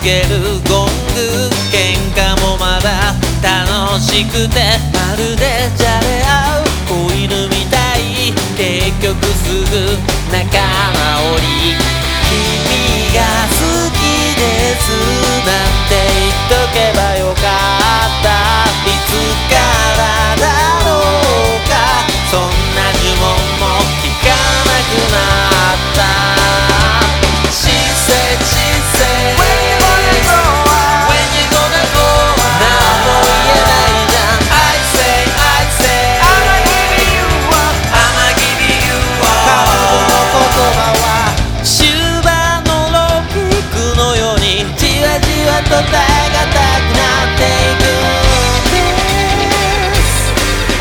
げるゴング、喧嘩もまだ楽しくて、まるでじゃれ合う子犬みたい。結局すぐ仲直り。君が好きですなんて言っとけばよかった。いつからだろうか、そんな呪文も聞かなくなった。と耐え難くなっていくんです。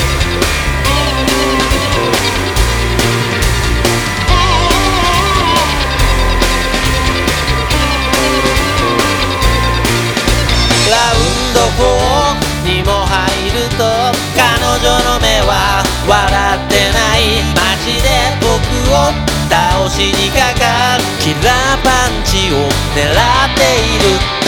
ラウンド4にも入ると彼女の目は笑ってない。マジで僕を倒しにかかるキラーパンチを狙っている。